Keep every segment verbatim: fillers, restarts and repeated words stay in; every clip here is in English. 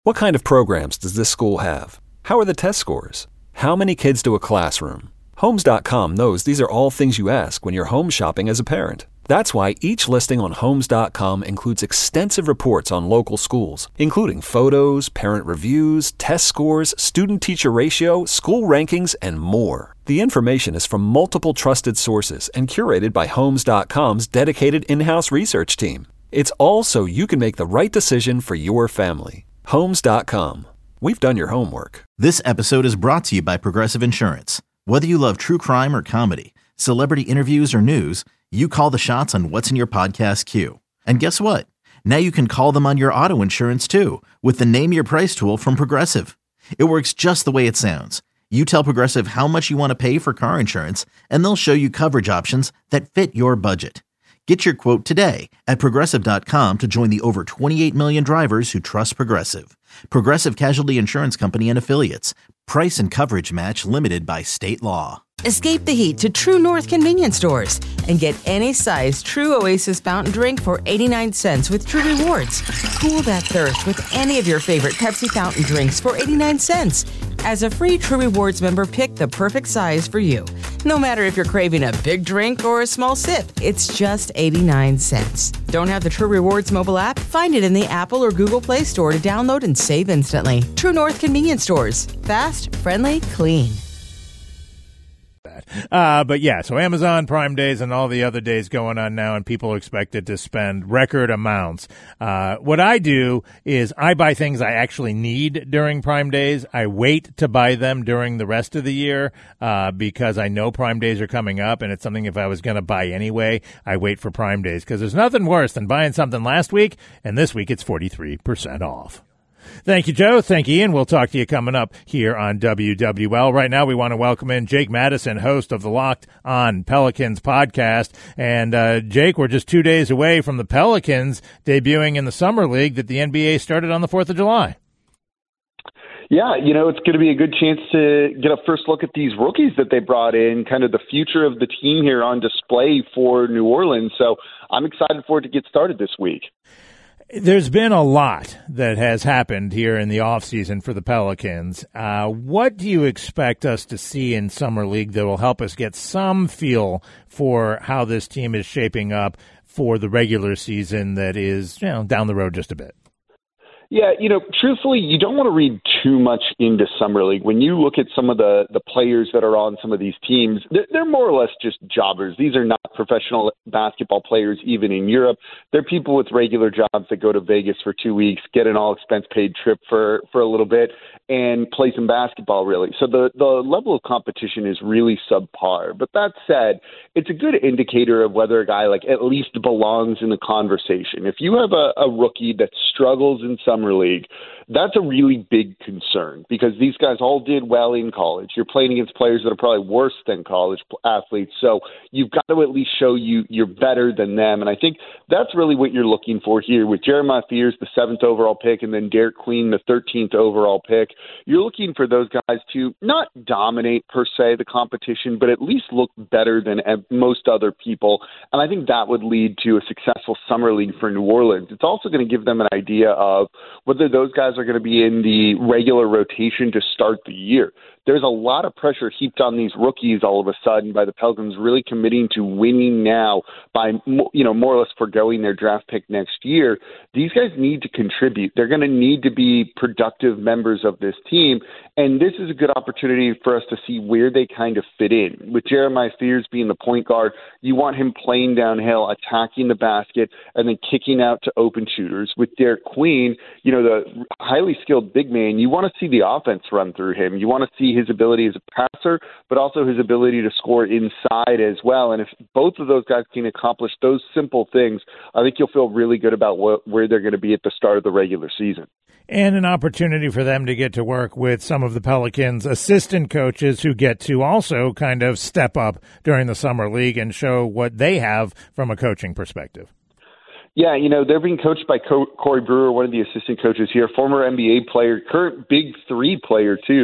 What kind of programs does this school have? How are the test scores? How many kids do a classroom? Homes dot com knows these are all things you ask when you're home shopping as a parent. That's why each listing on Homes dot com includes extensive reports on local schools, including photos, parent reviews, test scores, student-teacher ratio, school rankings, and more. The information is from multiple trusted sources and curated by Homes dot com's dedicated in-house research team. It's all so you can make the right decision for your family. Homes dot com. We've done your homework. This episode is brought to you by Progressive Insurance. Whether you love true crime or comedy, celebrity interviews or news, you call the shots on what's in your podcast queue. And guess what? Now you can call them on your auto insurance too with the Name Your Price tool from Progressive. It works just the way it sounds. You tell Progressive how much you want to pay for car insurance, and they'll show you coverage options that fit your budget. Get your quote today at Progressive dot com to join the over twenty-eight million drivers who trust Progressive. Progressive Casualty Insurance Company and Affiliates. Price and coverage match limited by state law. Escape the heat to True North convenience stores and get any size True Oasis fountain drink for eighty-nine cents with True Rewards. Cool that thirst with any of your favorite Pepsi fountain drinks for eighty-nine cents. As a free True Rewards member, pick the perfect size for you. No matter if you're craving a big drink or a small sip, it's just eighty-nine cents. Don't have the True Rewards mobile app? Find it in the Apple or Google Play Store to download and save instantly. True North convenience stores. Fast, friendly, clean. Uh, but yeah, so Amazon Prime Days and all the other days going on now, and people are expected to spend record amounts. Uh, what I do is I buy things I actually need during Prime Days. I wait to buy them during the rest of the year uh, because I know Prime Days are coming up, and it's something if I was going to buy anyway, I wait for Prime Days because there's nothing worse than buying something last week, and this week it's forty-three percent off. Thank you, Joe. Thank you, Ian. We'll talk to you coming up here on W W L. Right now, we want to welcome in Jake Madison, host of the Locked On Pelicans podcast. And, uh, Jake, we're just two days away from the Pelicans debuting in the Summer League that the N B A started on the fourth of July. Yeah, you know, it's going to be a good chance to get a first look at these rookies that they brought in, kind of the future of the team here on display for New Orleans. So I'm excited for it to get started this week. There's been a lot that has happened here in the offseason for the Pelicans. Uh, what do you expect us to see in Summer League that will help us get some feel for how this team is shaping up for the regular season that is, you know, down the road just a bit? Yeah, you know, truthfully, you don't want to read too much into Summer League. When you look at some of the, the players that are on some of these teams, they're, they're more or less just jobbers. These are not professional basketball players, even in Europe. They're people with regular jobs that go to Vegas for two weeks, get an all-expense-paid trip for, for a little bit, and play some basketball, really. So the, the level of competition is really subpar. But that said, it's a good indicator of whether a guy like at least belongs in the conversation. If you have a, a rookie that struggles in Summer League, that's a really big concern because these guys all did well in college. You're playing against players that are probably worse than college athletes, so you've got to at least show you you're better than them. And I think that's really what you're looking for here with Jeremiah Fears, the seventh overall pick, and then Derek Queen, the thirteenth overall pick. You're looking for those guys to not dominate per se the competition, but at least look better than most other people. And I think that would lead to a successful Summer League for New Orleans. It's also going to give them an idea of whether those guys are going to be in the regular rotation to start the year. There's a lot of pressure heaped on these rookies all of a sudden by the Pelicans really committing to winning now by, you know, more or less foregoing their draft pick next year. These guys need to contribute. They're going to need to be productive members of this team, and this is a good opportunity for us to see where they kind of fit in. With Jeremiah Fears being the point guard, you want him playing downhill, attacking the basket, and then kicking out to open shooters. With Derek Queen, you know, the highly skilled big man, you want to see the offense run through him. You want to see his ability as a passer, but also his ability to score inside as well. And if both of those guys can accomplish those simple things, I think you'll feel really good about what, where they're going to be at the start of the regular season. And an opportunity for them to get to work with some of the Pelicans' assistant coaches who get to also kind of step up during the Summer League and show what they have from a coaching perspective. Yeah, you know, they're being coached by Co- Corey Brewer, one of the assistant coaches here, former N B A player, current Big Three player, too.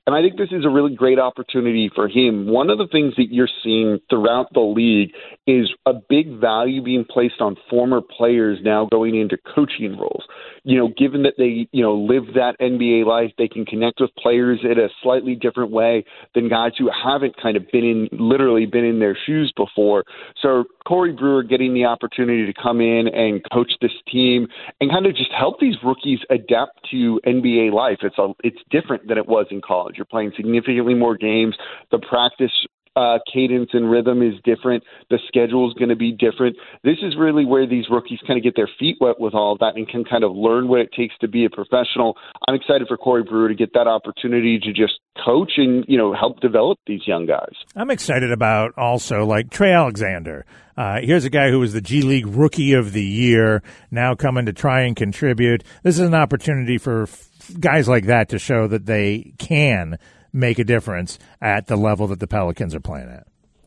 And I think this is a really great opportunity for him. One of the things that you're seeing throughout the league is a big value being placed on former players now going into coaching roles. You know, given that they, you know, live that N B A life, they can connect with players in a slightly different way than guys who haven't kind of been in, literally been in their shoes before. So Corey Brewer getting the opportunity to come in and coach this team and kind of just help these rookies adapt to N B A life. It's a, it's different than it was in college. You're playing significantly more games. The practice Uh, cadence and rhythm is different. The schedule is going to be different. This is really where these rookies kind of get their feet wet with all of that and can kind of learn what it takes to be a professional. I'm excited for Corey Brewer to get that opportunity to just coach and, you know, help develop these young guys. I'm excited about also like Trey Alexander. Uh, here's a guy who was the G League Rookie of the Year, now coming to try and contribute. This is an opportunity for f- guys like that to show that they can make a difference at the level that the Pelicans are playing at.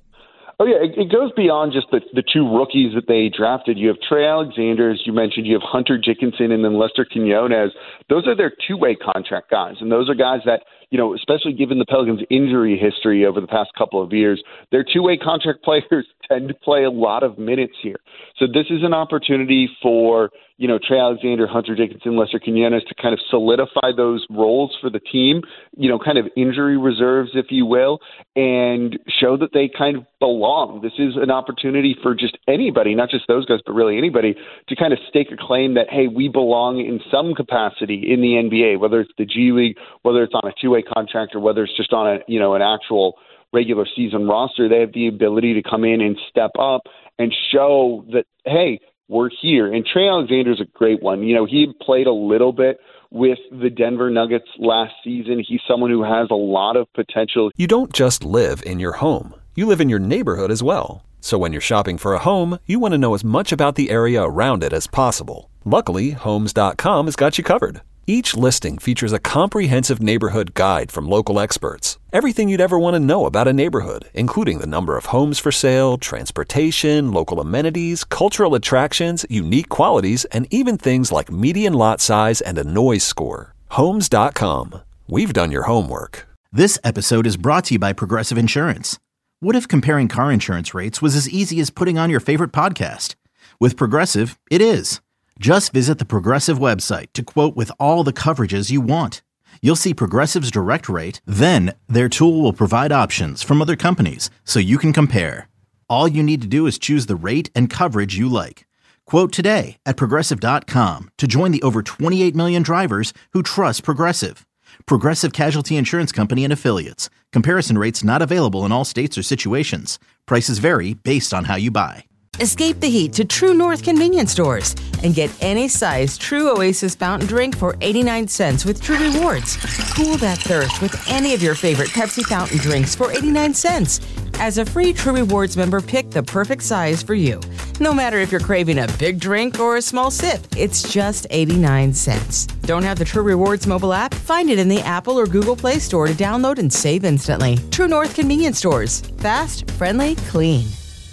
Oh, yeah, it, it goes beyond just the, the two rookies that they drafted. You have Trey Alexander, as you mentioned. You have Hunter Dickinson and then Lester Quinones. Those are their two-way contract guys, and those are guys that, you know, especially given the Pelicans' injury history over the past couple of years, their two-way contract players tend to play a lot of minutes here. So this is an opportunity for, you know, Trey Alexander, Hunter Dickinson, Lester Quinones to kind of solidify those roles for the team, you know, kind of injury reserves, if you will, and show that they kind of belong. This is an opportunity for just anybody, not just those guys, but really anybody, to kind of stake a claim that, hey, we belong in some capacity in the N B A, whether it's the G League, whether it's on a two-way contract, or whether it's just on a, you know, an actual regular season roster. They have the ability to come in and step up and show that, hey, we're here. And Trey Alexander's a great one. You know, he played a little bit with the Denver Nuggets last season. He's someone who has a lot of potential. You don't just live in your home. You live in your neighborhood as well. So when you're shopping for a home, you want to know as much about the area around it as possible. Luckily, Homes dot com has got you covered. Each listing features a comprehensive neighborhood guide from local experts. Everything you'd ever want to know about a neighborhood, including the number of homes for sale, transportation, local amenities, cultural attractions, unique qualities, and even things like median lot size and a noise score. Homes dot com. We've done your homework. This episode is brought to you by Progressive Insurance. What if comparing car insurance rates was as easy as putting on your favorite podcast? With Progressive, it is. Just visit the Progressive website to quote with all the coverages you want. You'll see Progressive's direct rate, then their tool will provide options from other companies so you can compare. All you need to do is choose the rate and coverage you like. Quote today at Progressive dot com to join the over twenty-eight million drivers who trust Progressive. Progressive Casualty Insurance Company and Affiliates. Comparison rates not available in all states or situations. Prices vary based on how you buy. Escape the heat to True North convenience stores and get any size True Oasis fountain drink for eighty-nine cents with True Rewards. Cool that thirst with any of your favorite Pepsi fountain drinks for eighty-nine cents. As a free True Rewards member, pick the perfect size for you. No matter if you're craving a big drink or a small sip, it's just eighty-nine cents. Don't have the True Rewards mobile app? Find it in the Apple or Google Play Store to download and save instantly. True North convenience stores. Fast, friendly, clean.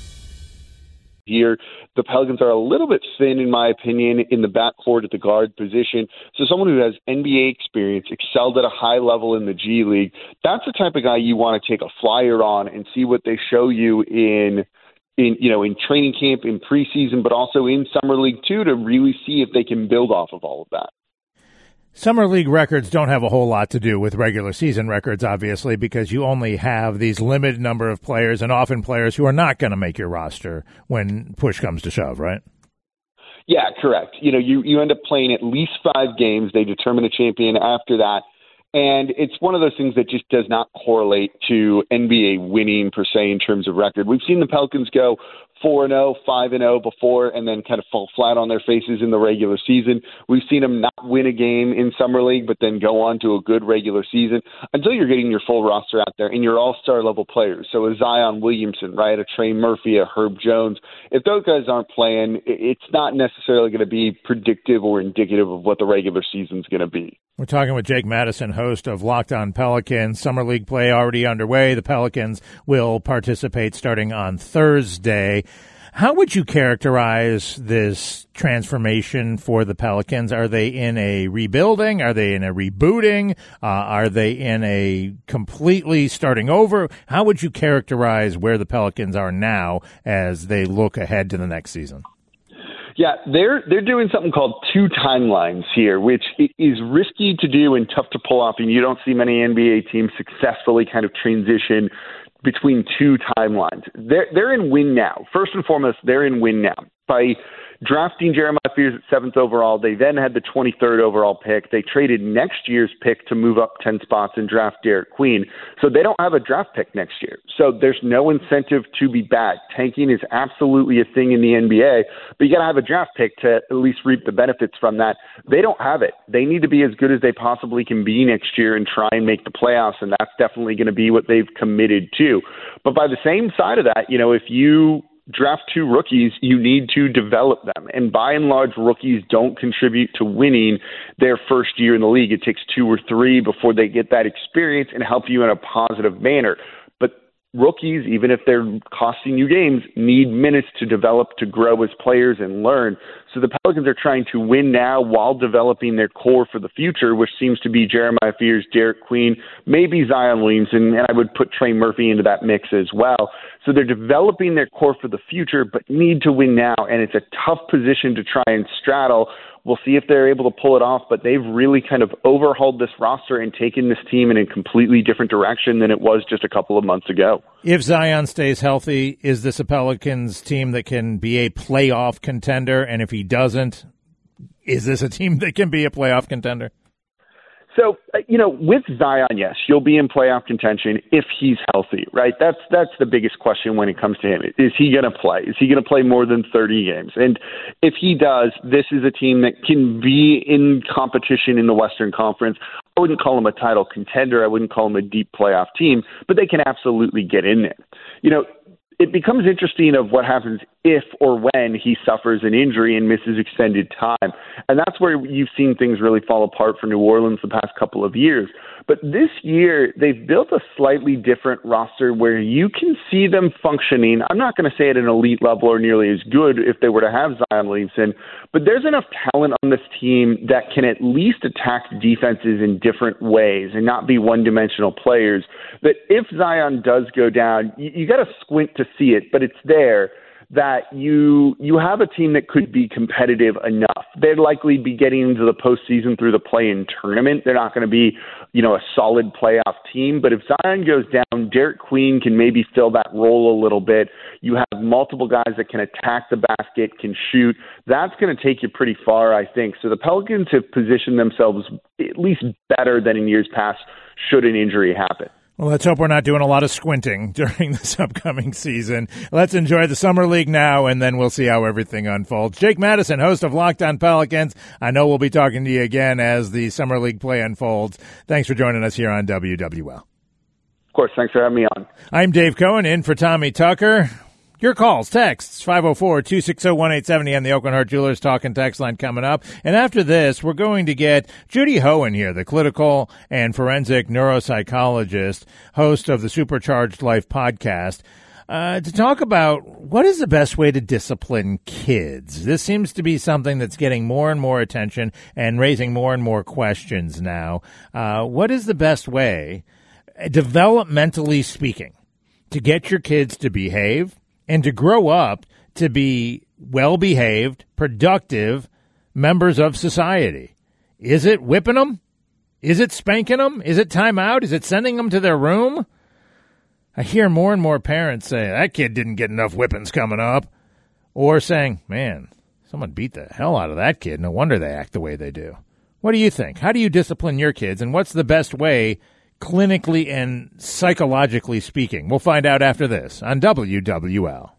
Here, the Pelicans are a little bit thin, in my opinion, in the backcourt at the guard position. So someone who has N B A experience, excelled at a high level in the G League, that's the type of guy you want to take a flyer on and see what they show you in, in you know, in training camp, in preseason, but also in Summer League too, to really see if they can build off of all of that. Summer League records don't have a whole lot to do with regular season records, obviously, because you only have these limited number of players and often players who are not going to make your roster when push comes to shove, right? Yeah, correct. You know, you, you end up playing at least five games. They determine a champion after that. And it's one of those things that just does not correlate to N B A winning per se in terms of record. We've seen the Pelicans go four and oh, five and oh before and then kind of fall flat on their faces in the regular season. We've seen them not win a game in Summer League, but then go on to a good regular season until you're getting your full roster out there and your all-star level players. So a Zion Williamson, right, a Trey Murphy, a Herb Jones. If those guys aren't playing, it's not necessarily going to be predictive or indicative of what the regular season's going to be. We're talking with Jake Madison, host of Locked On Pelicans. Summer League play already underway. The Pelicans will participate starting on Thursday. How would you characterize this transformation for the Pelicans? Are they in a rebuilding? Are they in a rebooting? Uh, are they in a completely starting over? How would you characterize where the Pelicans are now as they look ahead to the next season? Yeah, they're they're doing something called two timelines here, which is risky to do and tough to pull off, and you don't see many N B A teams successfully kind of transition between two timelines. They're they're in win now. First and foremost, they're in win now. By drafting Jeremiah Fears at seventh overall, they then had the twenty-third overall pick. They traded next year's pick to move up ten spots and draft Derek Queen. So they don't have a draft pick next year. So there's no incentive to be bad. Tanking is absolutely a thing in the N B A, but you got to have a draft pick to at least reap the benefits from that. They don't have it. They need to be as good as they possibly can be next year and try and make the playoffs, and that's definitely going to be what they've committed to. But by the same side of that, you know, if you draft two rookies, you need to develop them. And by and large, rookies don't contribute to winning their first year in the league. It takes two or three before they get that experience and help you in a positive manner. But rookies, even if they're costing you games, need minutes to develop, to grow as players and learn. So the Pelicans are trying to win now while developing their core for the future, which seems to be Jeremiah Fears, Derek Queen, maybe Zion Williamson, and I would put Trey Murphy into that mix as well. So they're developing their core for the future, but need to win now, and it's a tough position to try and straddle. We'll see if they're able to pull it off, but they've really kind of overhauled this roster and taken this team in a completely different direction than it was just a couple of months ago. If Zion stays healthy, is this a Pelicans team that can be a playoff contender? And if he doesn't, is this a team that can be a playoff contender? So, you know, with Zion, yes, you'll be in playoff contention if he's healthy, right? That's that's the biggest question when it comes to him. Is he going to play? Is he going to play more than thirty games? And if he does, this is a team that can be in competition in the Western Conference. I wouldn't call him a title contender. I wouldn't call him a deep playoff team, but they can absolutely get in there. You know, it becomes interesting of what happens if or when he suffers an injury and misses extended time. And that's where you've seen things really fall apart for New Orleans the past couple of years. But this year, they've built a slightly different roster where you can see them functioning. I'm not going to say at an elite level or nearly as good if they were to have Zion Williamson, but there's enough talent on this team that can at least attack defenses in different ways and not be one-dimensional players. That if Zion does go down, you, you got to squint to see it, but it's there. That you you have a team that could be competitive enough. They'd likely be getting into the postseason through the play-in tournament. They're not going to be, you know, a solid playoff team. But if Zion goes down, Derek Queen can maybe fill that role a little bit. You have multiple guys that can attack the basket, can shoot. That's going to take you pretty far, I think. So the Pelicans have positioned themselves at least better than in years past should an injury happen. Well, let's hope we're not doing a lot of squinting during this upcoming season. Let's enjoy the Summer League now, and then we'll see how everything unfolds. Jake Madison, host of Locked On Pelicans. I know we'll be talking to you again as the Summer League play unfolds. Thanks for joining us here on W W L. Of course. Thanks for having me on. I'm Dave Cohen, in for Tommy Tucker. Your calls, texts, five oh four, two six oh, one eight seven oh, and the Oakland Heart Jewelers talk and text line coming up. And after this, we're going to get Judy Hohen here, the clinical and forensic neuropsychologist, host of the Supercharged Life podcast, uh, to talk about what is the best way to discipline kids. This seems to be something that's getting more and more attention and raising more and more questions now. Uh, what is the best way, developmentally speaking, to get your kids to behave and to grow up to be well-behaved, productive members of society? Is it whipping them? Is it spanking them? Is it timeout? Is it sending them to their room? I hear more and more parents say, that kid didn't get enough whippings coming up. Or saying, man, someone beat the hell out of that kid. No wonder they act the way they do. What do you think? How do you discipline your kids? And what's the best way, clinically and psychologically speaking? We'll find out after this on W W L.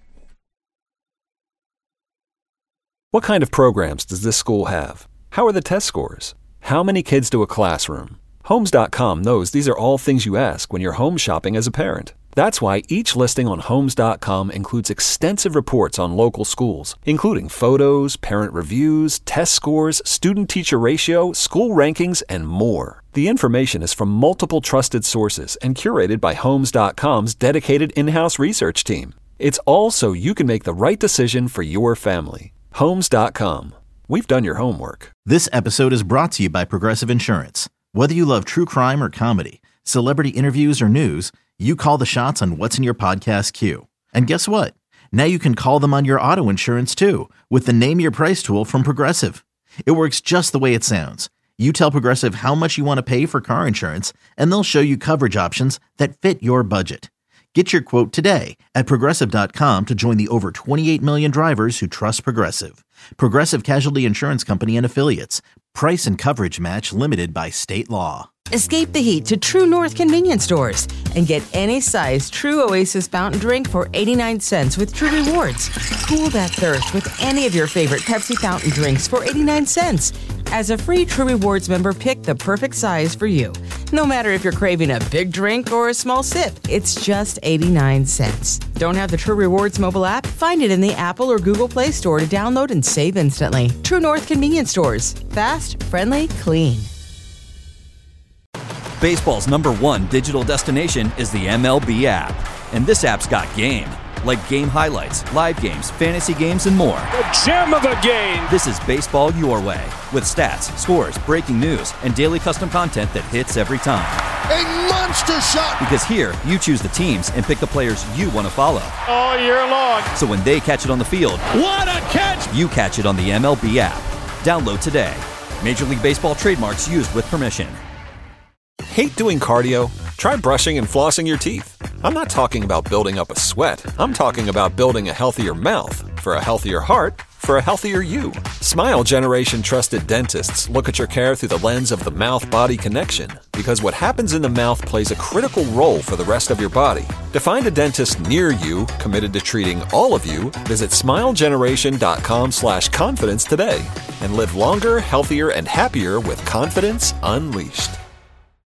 What kind of programs does this school have? How are the test scores? How many kids do a classroom? Homes dot com knows these are all things you ask when you're home shopping as a parent. That's why each listing on Homes dot com includes extensive reports on local schools, including photos, parent reviews, test scores, student-teacher ratio, school rankings, and more. The information is from multiple trusted sources and curated by Homes dot com's dedicated in-house research team. It's all so you can make the right decision for your family. Homes dot com. We've done your homework. This episode is brought to you by Progressive Insurance. Whether you love true crime or comedy, celebrity interviews or news, you call the shots on what's in your podcast queue. And guess what? Now you can call them on your auto insurance too with the Name Your Price tool from Progressive. It works just the way it sounds. You tell Progressive how much you want to pay for car insurance, and they'll show you coverage options that fit your budget. Get your quote today at Progressive dot com to join the over twenty-eight million drivers who trust Progressive. Progressive Casualty Insurance Company and Affiliates. Price and coverage match limited by state law. Escape the heat to True North convenience stores and get any size True Oasis fountain drink for eighty-nine cents with True Rewards. Cool that thirst with any of your favorite Pepsi fountain drinks for eighty-nine cents. As a free True Rewards member, pick the perfect size for you. No matter if you're craving a big drink or a small sip, it's just eighty-nine cents. Don't have the True Rewards mobile app? Find it in the Apple or Google Play Store to download and save instantly. True North convenience stores. Fast, friendly, clean. Baseball's number one digital destination is the M L B app. And this app's got game. Like game highlights, live games, fantasy games, and more. The gem of the game! This is baseball your way. With stats, scores, breaking news, and daily custom content that hits every time. A monster shot! Because here, you choose the teams and pick the players you want to follow. All year long. So when they catch it on the field, what a catch! You catch it on the M L B app. Download today. Major League Baseball trademarks used with permission. Hate doing cardio? Try brushing and flossing your teeth. I'm not talking about building up a sweat. I'm talking about building a healthier mouth. For a healthier heart, for a healthier you. Smile Generation trusted dentists look at your care through the lens of the mouth-body connection, because what happens in the mouth plays a critical role for the rest of your body. To find a dentist near you committed to treating all of you, visit smile generation dot com slash confidence today and live longer, healthier, and happier with confidence unleashed.